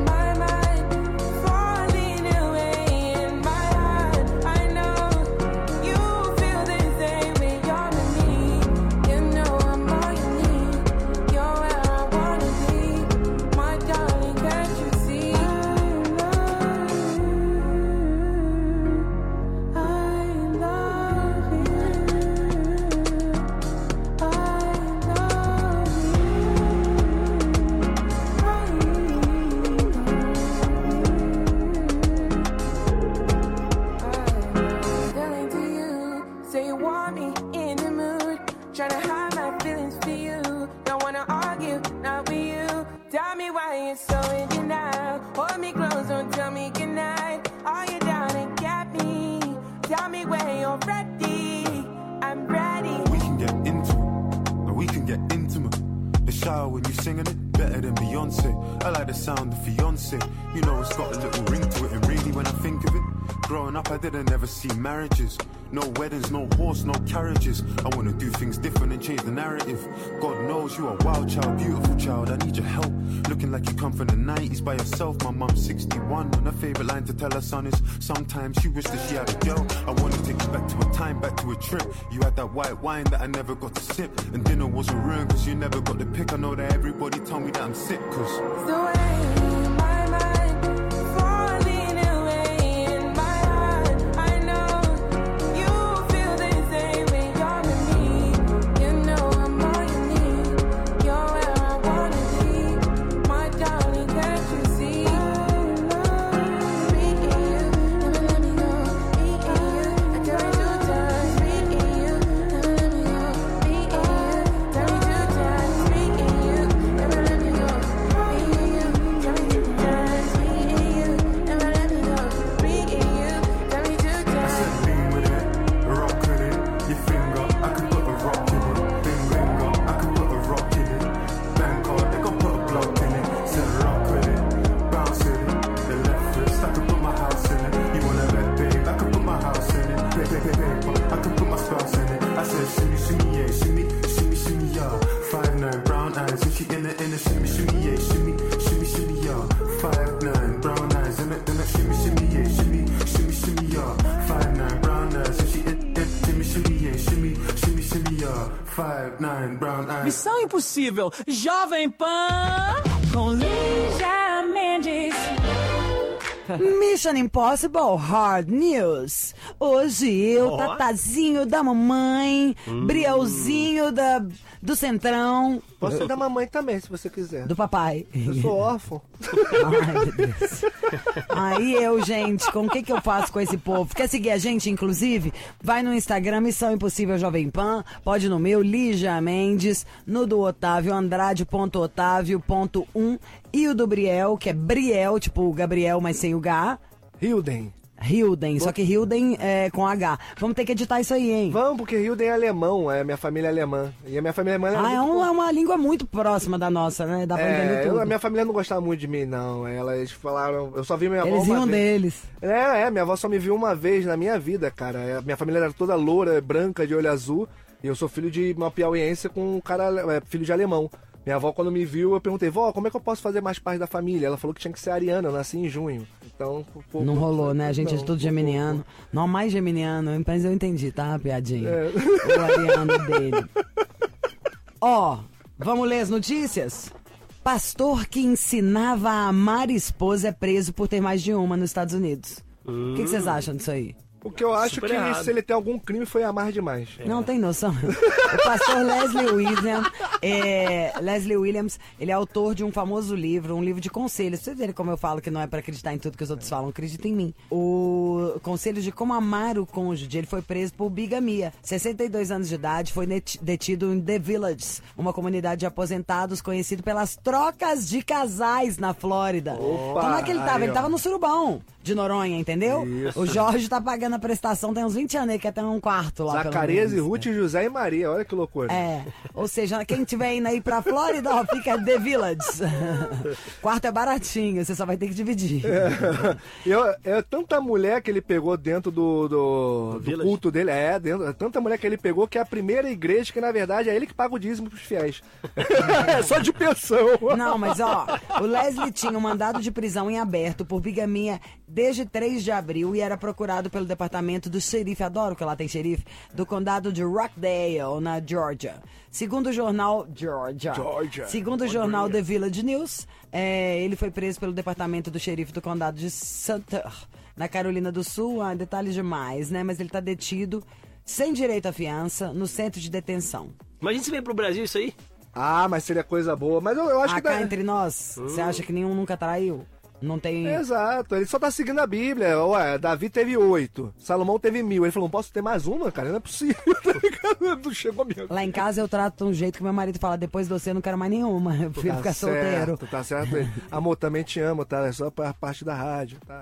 I didn't ever see marriages, no weddings, no horse, no carriages. I wanna do things different and change the narrative. God knows you are a wild child, beautiful child, I need your help. Looking like you come from the 90s by yourself. My mum's 61 and her favourite line to tell her son is sometimes she wished that she had a girl. I wanna take you back to a time, back to a trip. You had that white wine that I never got to sip, and dinner wasn't ruined cause you never got the pick. I know that everybody told me that I'm sick cause the way Missão Impossível, Jovem Pan, com Lígia Mendes. Mission Impossible Hard News. Hoje eu, Tatazinho da mamãe, Brielzinho do Centrão. Posso ser da mamãe também, se você quiser. Do papai. Eu sou órfão. Ai, meu Deus. Aí eu, gente, com o que eu faço com esse povo? Quer seguir a gente, inclusive? Vai no Instagram, Missão Impossível Jovem Pan. Pode no meu, Lígia Mendes. No do Otávio, Andrade.otávio.1. E o do Briel, que é Briel, tipo o Gabriel, mas sem o H. Hilden, só que Hilden é com H. Vamos ter que editar isso aí, hein? Vamos, porque Hilden é alemão, é minha família é alemã. E a minha família alemã é uma língua muito próxima da nossa, né? Dá pra entender tudo. A minha família não gostava muito de mim, não. Eles falaram... Eu só vi minha avó uma vez. Eles iam deles. Minha avó só me viu uma vez na minha vida, cara. Minha família era toda loura, branca, de olho azul. E eu sou filho de uma piauiense com um cara... filho de alemão. Minha avó, quando me viu, eu perguntei, vó, como é que eu posso fazer mais parte da família? Ela falou que tinha que ser ariana, eu nasci em junho. Então, não rolou, né? A gente é tudo geminiano. Não, mais geminiano, mas eu entendi, tá? Piadinha. O ariano dele. Vamos ler as notícias? Pastor que ensinava a amar esposa é preso por ter mais de uma nos Estados Unidos. O que vocês acham disso aí? O que eu acho Super que errado. se ele tem algum crime foi amar demais. Não tem noção. O pastor Leslie Williams, ele é autor de um famoso livro, um livro de conselhos. Vocês verem como eu falo que não é pra acreditar em tudo que os outros falam, acredita em mim. O Conselho de Como Amar o Cônjuge. Ele foi preso por bigamia. 62 anos de idade, foi detido em The Villages, uma comunidade de aposentados conhecido pelas trocas de casais na Flórida. Opa, Como é que ele tava? aí, Ele ó. tava no surubão de Noronha, entendeu? Isso. O Jorge tá pagando a prestação, tem uns 20 anos aí, que até um quarto lá. Zacarias e pelo menos. Ruth, José e Maria, olha que loucura. É, ou seja, quem tiver indo aí pra Flórida, ó, fica The Villages. Quarto é baratinho, você só vai ter que dividir. É tanta mulher que ele pegou dentro do culto dele. É tanta mulher que ele pegou que é a primeira igreja que, na verdade, é ele que paga o dízimo pros fiéis. É só de pensão. Não, mas ó, o Leslie tinha um mandado de prisão em aberto por bigamia desde 3 de abril e era procurado pelo departamento do xerife, adoro que lá tem xerife, do condado de Rockdale, na Georgia. Segundo o jornal Segundo o jornal The Village News, ele foi preso pelo departamento do xerife do condado de Sumter, na Carolina do Sul. Detalhes demais, né? Mas ele tá detido, sem direito à fiança, no centro de detenção. Imagina se vem pro Brasil isso aí. Ah, mas seria coisa boa. Mas eu acho que... Cá entre nós, você acha que nenhum nunca traiu? Não tem... Exato, ele só tá seguindo a Bíblia. Ué, Davi teve 8, Salomão teve 1000. Ele falou, não posso ter mais uma, cara? Não é possível, tá ligado? Não chegou mesmo. Lá em casa eu trato de um jeito que meu marido fala, depois de você eu não quero mais nenhuma, eu prefiro ficar solteiro. Tá certo. Amor, também te amo, tá? É só pra parte da rádio, tá?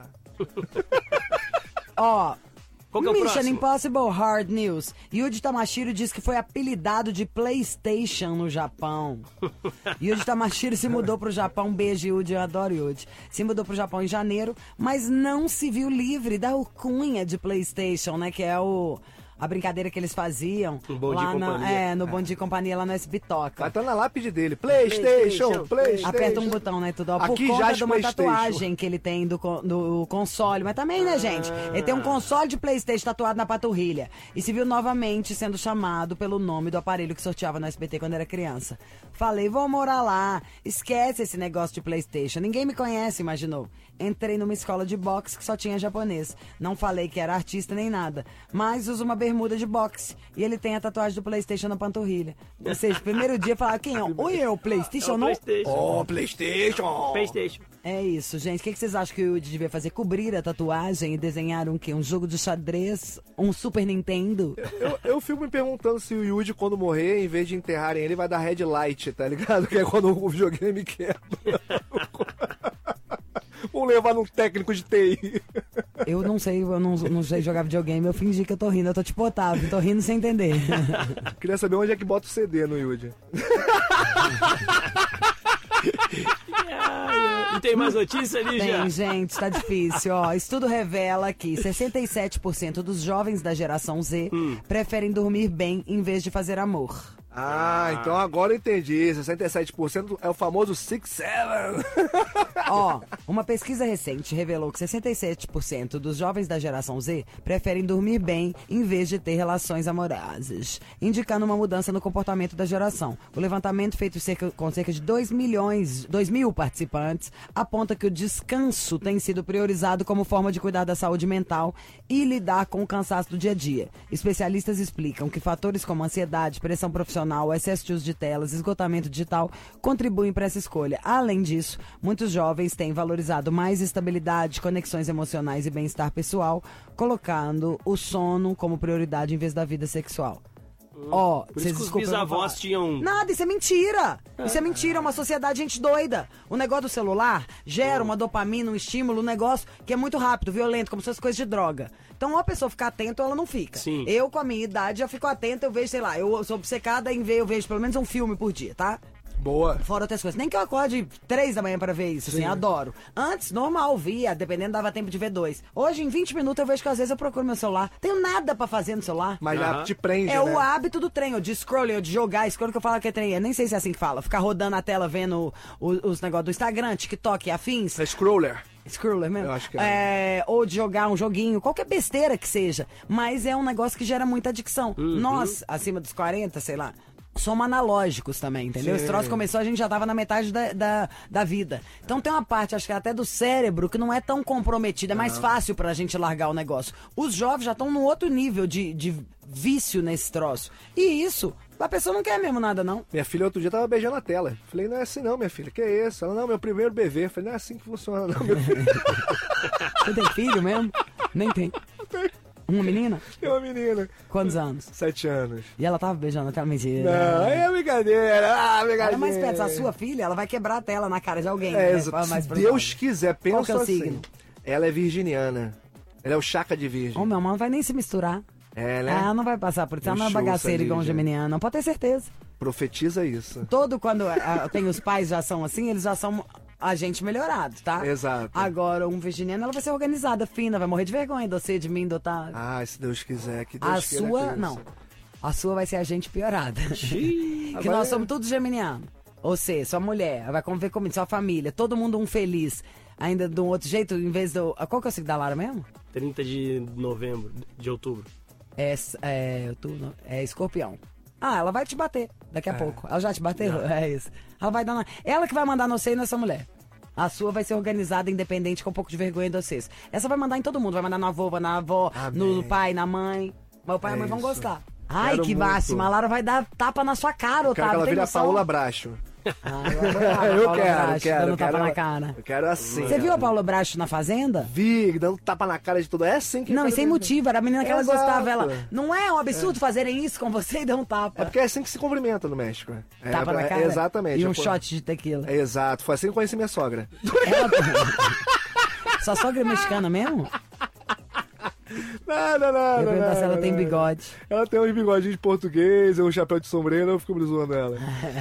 Ó... Qual que é o Mission próximo? Impossible Hard News. Yuji Tamashiro diz que foi apelidado de PlayStation no Japão. Yuji Tamashiro se mudou pro Japão. Um beijo, Yuji, eu adoro Yuji. Se mudou pro Japão em janeiro, mas não se viu livre da alcunha de PlayStation, né? Que é a brincadeira que eles faziam Bom Dia lá e Companhia. no Bom Dia e Companhia, lá no SBToca. Vai tá na lápide dele. PlayStation. Aperta um botão, né, tudo. Ó, por Aqui conta já de uma PlayStation. tatuagem que ele tem do console. Mas também, né, gente? Ele tem um console de PlayStation tatuado na panturrilha. E se viu novamente sendo chamado pelo nome do aparelho que sorteava no SBT quando era criança. Falei, vou morar lá. Esquece esse negócio de PlayStation. Ninguém me conhece, imaginou. Entrei numa escola de boxe que só tinha japonês. Não falei que era artista nem nada. Mas uso uma bermuda de boxe. E ele tem a tatuagem do PlayStation na panturrilha. Ou seja, primeiro dia falar, quem é? Oi, é o PlayStation, não? Oh, PlayStation. PlayStation. É isso, gente. O que vocês acham que o Yudi devia fazer? Cobrir a tatuagem e desenhar um quê? Um jogo de xadrez? Um Super Nintendo? Eu fico me perguntando se o Yuji, quando morrer, em vez de enterrarem ele, vai dar red light, tá ligado? Que é quando o videogame quebra. Vou levar num técnico de TI. Eu não sei jogar videogame, eu fingi que eu tô rindo. Eu tô tipo Otávio, tô rindo sem entender. Queria saber onde é que bota o CD no Yuji. E tem mais notícia, Lígia? Tem, gente, tá difícil. Ó, estudo revela que 67% dos jovens da geração Z preferem dormir bem em vez de fazer amor. Então agora eu entendi. 67% é o famoso 6-7. Ó, uma pesquisa recente revelou que 67% dos jovens da geração Z preferem dormir bem em vez de ter relações amorosas, indicando uma mudança no comportamento da geração. O levantamento feito com cerca de 2 mil participantes aponta que o descanso tem sido priorizado como forma de cuidar da saúde mental e lidar com o cansaço do dia a dia. Especialistas explicam que fatores como ansiedade, pressão profissional, excesso de uso de telas, esgotamento digital contribuem para essa escolha. Além disso, muitos jovens têm valorizado mais estabilidade, conexões emocionais e bem-estar pessoal, colocando o sono como prioridade em vez da vida sexual. Ó, Por isso que os bisavós tinham... Nada, isso é mentira. Isso é mentira, é uma sociedade gente doida. O negócio do celular gera uma dopamina, um estímulo, um negócio que é muito rápido, violento, como se fosse coisa de droga. Então, ou a pessoa ficar atenta ou ela não fica. Sim. Eu, com a minha idade, já fico atenta, eu vejo, sei lá, eu sou obcecada em ver, eu vejo pelo menos um filme por dia, tá? Boa. Fora outras coisas. Nem que eu acorde 3 da manhã pra ver isso, assim, adoro. Antes, normal, via, dependendo, dava tempo de ver 2. Hoje, em 20 minutos, eu vejo que às vezes eu procuro meu celular. Tenho nada pra fazer no celular. Mas já te prende, É né? o hábito do trem, de scrolling, de jogar, scroll que eu falo que é trem. Eu nem sei se é assim que fala. Ficar rodando a tela, vendo os negócios do Instagram, TikTok e afins. É scroller. Scroller mesmo? Eu acho que é. Ou de jogar um joguinho, qualquer besteira que seja. Mas é um negócio que gera muita adicção. Nós, acima dos 40, sei lá, somos analógicos também, entendeu? Sim. Esse troço começou, a gente já tava na metade da vida. Então tem uma parte, acho que até do cérebro, que não é tão comprometida, é mais fácil pra gente largar o negócio. Os jovens já estão num outro nível de vício nesse troço. E isso, a pessoa não quer mesmo nada, não. Minha filha outro dia tava beijando a tela. Falei, não é assim não, minha filha, que é isso? Ela, não, meu primeiro bebê. Falei, não é assim que funciona não, meu filho. Você tem filho mesmo? Nem tem. Uma menina? Tem uma menina. Quantos anos? 7 anos. E ela tava beijando até a mentira. Não, é brincadeira. Brincadeira. Ela é mais perto, a sua filha, ela vai quebrar a tela na cara de alguém. É, né? se Deus quiser, pensa Qual que é o assim. signo? Ela é virginiana. Ela é o Chaka de Virgem. Ô, meu irmão, não vai nem se misturar. É, né? Ela não vai passar por isso. Ela não é bagaceira igual um geminiano, não. Pode ter certeza. Profetiza isso. Todo quando tem os pais já são assim, eles já são a gente melhorado, tá? Exato. Agora, um virginiano, ela vai ser organizada, fina, vai morrer de vergonha de você, de mim, do tá. Ah, se Deus quiser, que Deus A queira sua, que não. A sua vai ser a gente piorada. Que Agora nós é. somos todos geminianos. Você, sua mulher, vai conviver comigo, sua família, todo mundo um feliz. Ainda de um outro jeito, em vez do... Qual que é o signo da Lara mesmo? 30 de novembro, de outubro. Outubro, é Escorpião. Ah, ela vai te bater daqui a pouco. Ela já te bateu? Não. É isso. Ela vai dar Ela que vai mandar no seio nessa mulher. A sua vai ser organizada, independente, com um pouco de vergonha de vocês. Essa vai mandar em todo mundo. Vai mandar no avô, na avó, no pai, na mãe. Mas o pai e a mãe vão gostar. Ai, Quero que muito. máxima. A Lara vai dar tapa na sua cara, Eu quero Otávio. que ela Tem vire a noção? Paola Bracho. Eu quero. Dando tapa na cara. Eu quero assim. Você viu a Paula Bracho na Fazenda? Vi, dando tapa na cara de tudo. É assim que... Não, e sem motivo. Era a menina que ela Exato. gostava. Ela, não é um absurdo fazerem isso com você e dar um tapa. É porque é assim que se cumprimenta no México. Tapa na cara? Exatamente. E um Pô, shot de tequila. Exato. Foi assim que eu conheci minha sogra. Sua sogra é mexicana mesmo? Não. Eu ia perguntar se ela tem bigode. Ela tem uns bigodinhos de português, um chapéu de sombreiro, eu fico zoando ela.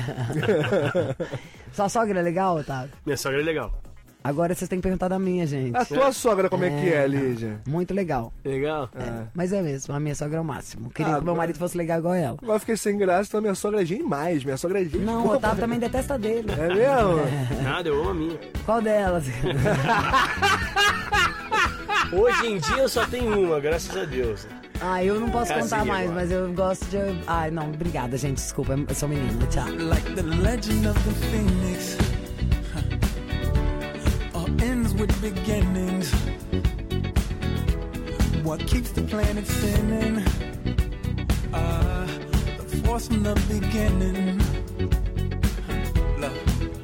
Sua sogra é legal, Otávio? Minha sogra é legal. Agora vocês têm que perguntar da minha, gente. A tua sogra como é que é, Lídia? Muito legal. Legal? Mas é mesmo, a minha sogra é o máximo. Queria que meu marido fosse legal igual ela. Agora eu fiquei sem graça, então minha sogra é demais. Minha sogra é demais. Não, o Otávio também detesta dele. É mesmo? Nada, eu amo a minha. Qual delas? Hoje em dia eu só tenho uma, graças a Deus. Ah, eu não posso É contar assim mais, agora. mas eu gosto de... Ai, não, obrigada, gente, desculpa, eu sou menina, tchau. Like the legend of the phoenix, all ends with beginnings. What keeps the planet spinning? The force from the beginning. Love.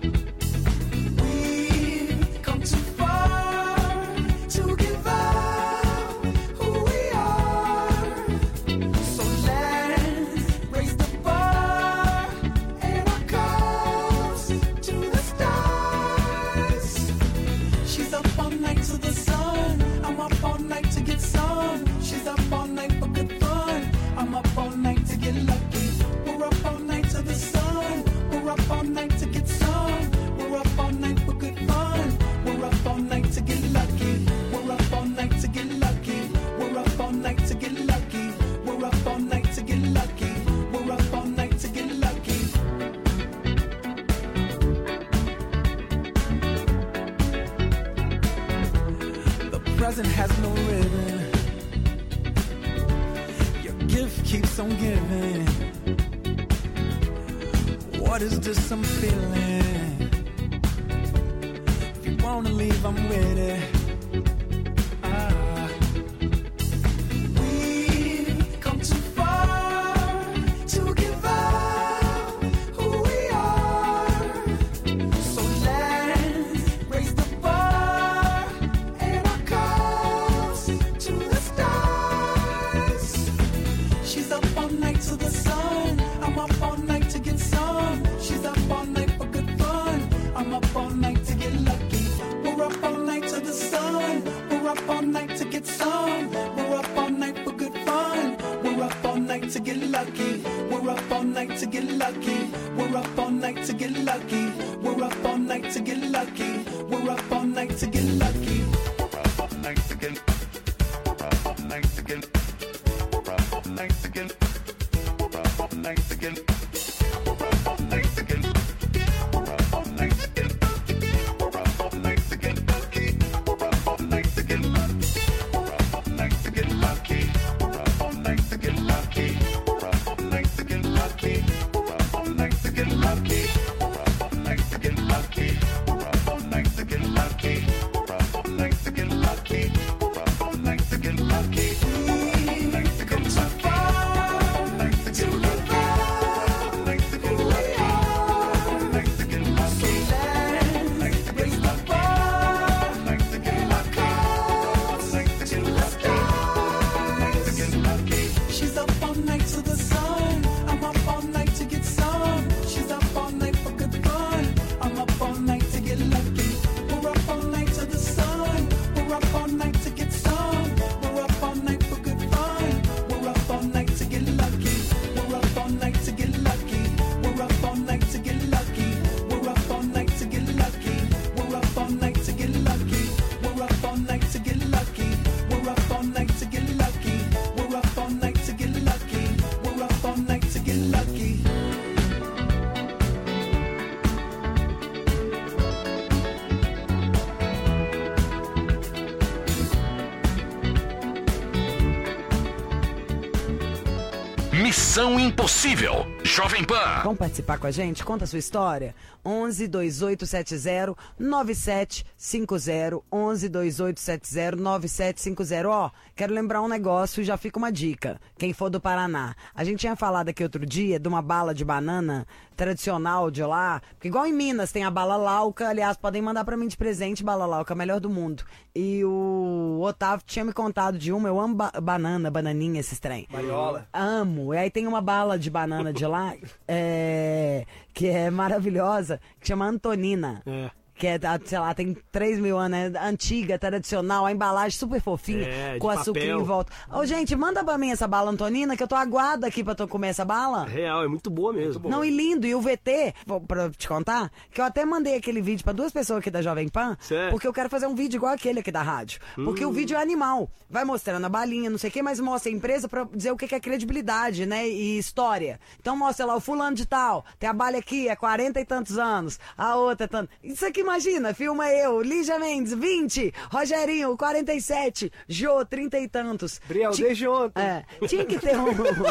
We've come too far to give up who we are. So let's raise the bar and our cups to the stars. She's up all night to the sun. I'm up all night to get some. She's up all night for good fun. I'm up all night to get lucky. We're up all night to the sun. We're up all night to get some. We're up all night for good fun. We're up all night to get lucky. We're up all night to get lucky. We're up all night to get lucky. We're up all night to get lucky. We're up all night to get lucky. The present has no ribbon. Your gift keeps on giving. What is this I'm feeling? If you wanna leave, I'm with it. We've come too far to give up who we are. So let's raise the bar and our cups to the stars. She's up all night to the sun. I'm up all night to get some. She's up all night for good fun. I'm up all night to get lucky. We're up all night to the sun. We're up all night to get some. We're up all night for good fun. We're up all night to get lucky. We're up all night to get lucky. We're up all night to get lucky. We're up all night to get lucky. We're up all night to get lucky. We're up all night to get. We're up all night to get. We're up all night to get. We're up all night to get. We're up all night to get. We're up all night to get. We're up all night to get lucky. We're up all night to get lucky. We're up all night to get lucky. We're up all night to get lucky. We're up all night to get lucky. We're up Missão Impossível. Jovem Pan. Vamos participar com a gente? Conta a sua história. 11 2870 9750. 11 2870 9750. Ó, quero lembrar um negócio e já fica uma dica. Quem for do Paraná. A gente tinha falado aqui outro dia de uma bala de banana tradicional de lá. Porque igual em Minas tem a bala Lauca. Aliás, podem mandar pra mim de presente bala Lauca, a melhor do mundo. E o Otávio tinha me contado de uma. Eu amo bananinha, esses trem. Mariola. Amo. E aí tem uma bala de banana de lá, que é maravilhosa, que chama Antonina. Que é, sei lá, tem 3 mil anos, é antiga, tradicional, a embalagem super fofinha, com açúcar em volta. Ô, gente, manda pra mim essa bala Antonina, que eu tô aguada aqui pra comer essa bala. Real, é muito boa mesmo. Não, e lindo. E o VT, pra te contar, que eu até mandei aquele vídeo pra 2 pessoas aqui da Jovem Pan, porque eu quero fazer um vídeo igual aquele aqui da rádio. Porque o vídeo é animal. Vai mostrando a balinha, não sei o que, mas mostra a empresa pra dizer o que é credibilidade, né? E história. Então mostra lá o fulano de tal, tem a bala aqui, é 40 e tantos anos, a outra é tanto. Isso aqui, imagina, filma eu, Lígia Mendes, 20, Rogerinho, 47, Jô, 30 e tantos. Briel, desde ontem. Tinha que ter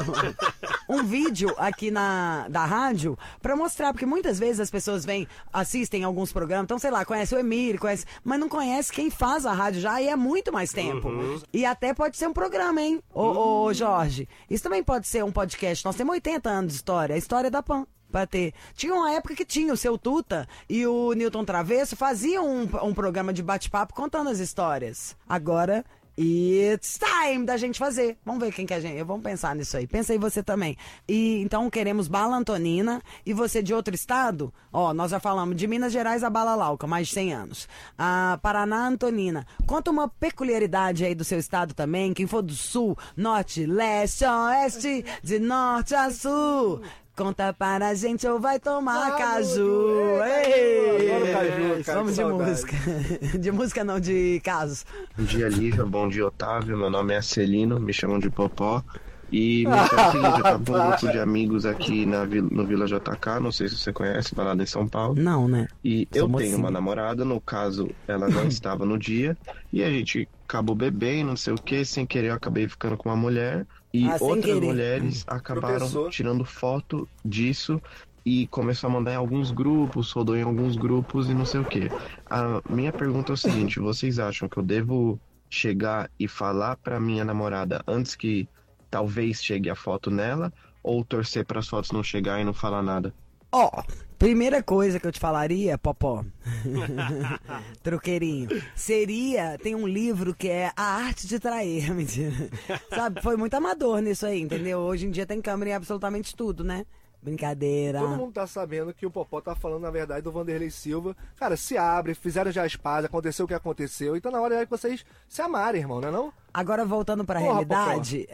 um vídeo aqui da rádio pra mostrar, porque muitas vezes as pessoas assistem alguns programas, então sei lá, conhece o Emílio, mas não conhece quem faz a rádio já e é muito mais tempo. E até pode ser um programa, hein, ô Jorge. Isso também pode ser um podcast. Nós temos 80 anos de história, a história da Pan. Pra ter. Tinha uma época que tinha o Seu Tuta e o Newton Travesso faziam um programa de bate-papo contando as histórias. Agora, it's time da gente fazer. Vamos ver quem que a gente... Vamos pensar nisso aí. Pensa aí você também. E então queremos bala Antonina. E você de outro estado? Ó, nós já falamos de Minas Gerais a bala Lauca, mais de 100 anos. A Paraná Antonina. Conta uma peculiaridade aí do seu estado também. Quem for do sul, norte, leste, oeste, de norte a sul. Conta para a gente ou vai tomar caju. Ei! Adoro caju, cara. Vamos de música. De música não, de casos. Bom dia, Lívia. Bom dia, Otávio. Meu nome é Celino, me chamam de Popó. E me seguinte, eu tava com um grupo de amigos aqui no Vila JK, não sei se você conhece, vai lá em São Paulo. Não, né? E eu tenho uma namorada, no caso, ela não estava no dia, e a gente acabou bebendo, não sei o que, sem querer eu acabei ficando com uma mulher, e outras mulheres acabaram tirando foto disso, e começou a mandar em alguns grupos, rodou em alguns grupos e não sei o que. A minha pergunta é o seguinte, vocês acham que eu devo chegar e falar pra minha namorada antes que talvez chegue a foto nela, ou torcer para as fotos não chegar e não falar nada? Ó, primeira coisa que eu te falaria, Popó, troqueirinho, tem um livro que é A Arte de Trair, mentira. Sabe, foi muito amador nisso aí, entendeu? Hoje em dia tem câmera em absolutamente tudo, né? Brincadeira. Todo mundo tá sabendo que o Popó tá falando, na verdade, do Vanderlei Silva. Cara, se abre, fizeram já as pazes, aconteceu o que aconteceu. Então na hora é que vocês se amarem, irmão, não é não? Agora, voltando pra realidade,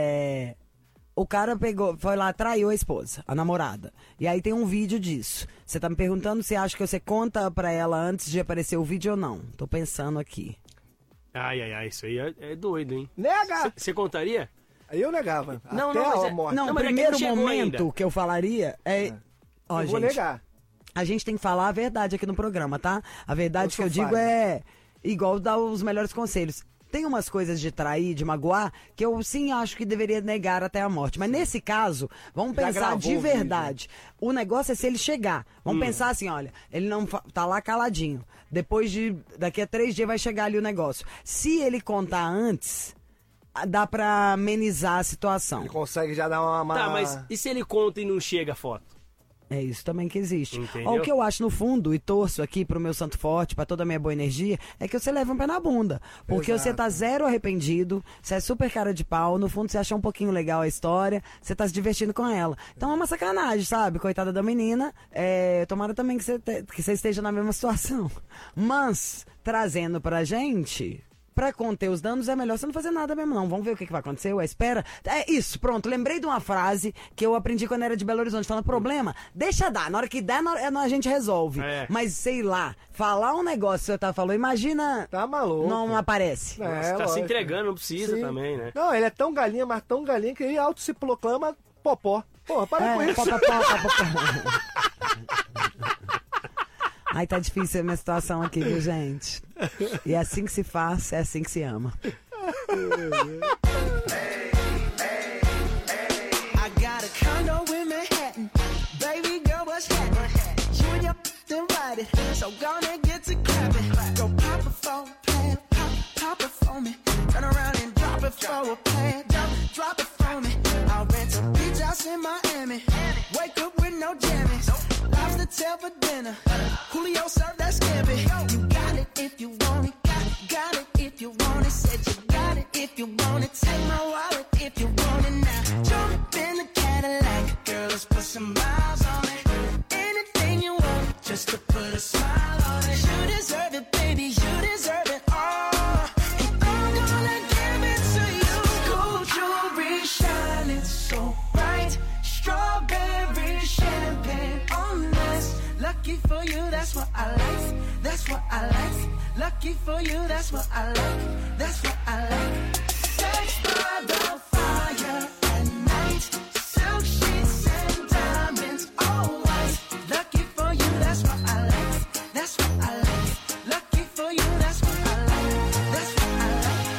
o cara foi lá, traiu a esposa, a namorada. E aí tem um vídeo disso. Você tá me perguntando se acha que você conta pra ela antes de aparecer o vídeo ou não. Tô pensando aqui. Ai, isso aí é doido, hein? Nega! Você contaria? Eu negava. Não, até não, a morte. Não, o primeiro momento que eu falaria Ó, eu vou gente, negar. A gente tem que falar a verdade aqui no programa, tá? A verdade que eu digo é igual dar os melhores conselhos. Tem umas coisas de trair, de magoar, que eu sim acho que deveria negar até a morte. Mas nesse caso, vamos pensar de verdade. O negócio é se ele chegar. Vamos pensar assim, olha, ele não tá lá caladinho. Daqui a 3 dias vai chegar ali o negócio. Se ele contar antes, dá pra amenizar a situação. Ele consegue já dar uma... Tá, mas e se ele conta e não chega a foto? É isso também que existe. Entendeu? Ó, o que eu acho no fundo, e torço aqui pro meu santo forte, pra toda a minha boa energia, é que você leva um pé na bunda. Porque você tá zero arrependido, você é super cara de pau, no fundo você acha um pouquinho legal a história, você tá se divertindo com ela. Então é uma sacanagem, sabe? Coitada da menina. Tomara também que você esteja na mesma situação. Mas, trazendo pra gente... Pra conter os danos é melhor você não fazer nada mesmo não. Vamos ver o que vai acontecer, espera. É isso, pronto. Lembrei de uma frase que eu aprendi quando era de Belo Horizonte. Falando, problema, deixa dar. Na hora que der, a gente resolve. Mas, sei lá, falar um negócio que você falou, imagina... Tá maluco. Não aparece. Você tá se entregando, não precisa também, né? Não, ele é tão galinha, mas tão galinha que ele auto se proclama Popó. Porra, para com isso. Ai, tá difícil a minha situação aqui, viu, gente? E é assim que se faz, é assim que se ama. So gonna get to clapping. Go pop it for a plan, pop it for me. Turn around and drop it for a plan, drop it for me. I'll rent a beach house in Miami. Wake up with no jammies. Lobster tail for dinner. Julio served that scampi. You got it if you want it. Got it if you want it. Said you got it if you want it. Take my wallet if you want it now. Jump in the Cadillac. Girl, let's put some miles on it. Anything you want, just to put a smile on it. You deserve it, baby. You deserve it all. And I'm gonna give it to you. Gold jewelry shining so bright. Strawberry champagne on us. Lucky for you, that's what I like. That's what I like. Lucky for you, that's what I like. That's what I like. Sex by the fire at night. Silk sheets and diamonds, all white. Lucky for you, that's what I like. That's what I like. Lucky for you, that's what I like. That's what I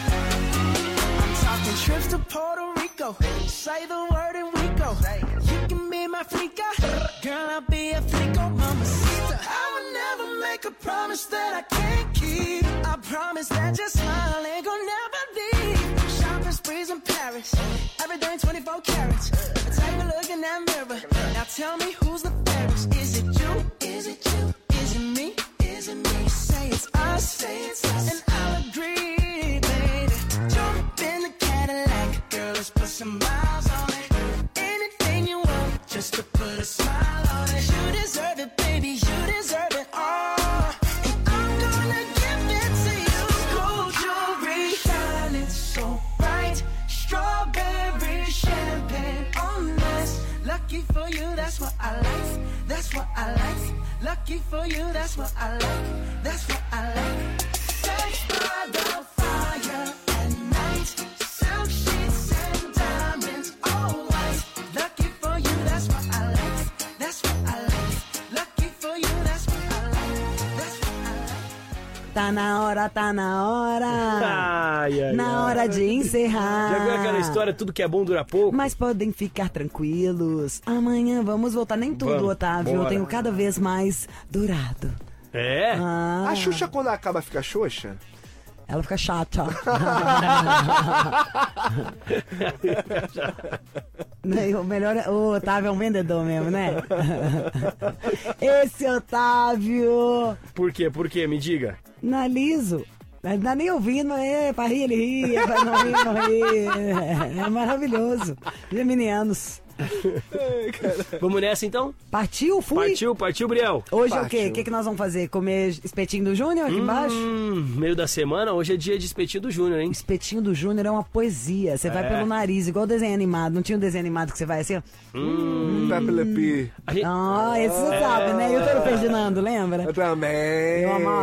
like. I'm talking trips to Puerto Rico. Say the word and we go. You can be my flica. Girl, I'll be a flico, mamacita. I would never make a promise that I can't keep. I promise that your smile ain't gonna never leave. Shopping sprees in Paris. Everything 24 carats. Take a look in that mirror. Now tell me who's the fairest. Is it you? Is it you? Is it me? Is it me? Say it's us. Say it's us. And I'll agree, baby. Jump in the Cadillac. Girl, let's put some miles on it. Anything you want, just to put a smile on it. You deserve it, baby. You deserve it all. And I'm gonna give it to you. Gold jewelry shining so bright. Strawberry champagne on us. Lucky for you, that's what I like. That's what I like. Lucky for you, that's what I like. That's what I like. Sex by the fire at night. Silk sheets and diamonds, all white. Lucky for you, that's what I like. That's what I like. Lucky for you, that's what I like. That's what I like. Tá na hora, tá na hora. Ai, Na hora de encerrar. Já viu aquela história, tudo que é bom dura pouco? Mas podem ficar tranquilos. Amanhã vamos voltar. Nem tudo, Vamos, Otávio. bora. Eu tenho cada vez mais dourado. É? A Xuxa, quando acaba, fica xoxa? Ela fica chata. O melhor, o Otávio é um vendedor mesmo, né? Esse Otávio. Por quê? Por quê? Me diga. Não é liso. Não dá nem ouvindo, pra rir ele ri, pra não rir, não ri. É maravilhoso. Geminianos. Vamos nessa então? Partiu, fui? Partiu, Briel. Hoje é o quê? O que nós vamos fazer? Comer espetinho do Júnior aqui embaixo? Meio da semana, hoje é dia de espetinho do Júnior, hein? Espetinho do Júnior é uma poesia. Você vai pelo nariz, igual desenho animado. Não tinha um desenho animado que você vai assim, ó? Pepe Le Pew. Esse você sabe, né? E o Toro Ferdinando, lembra? Eu também. Eu amava.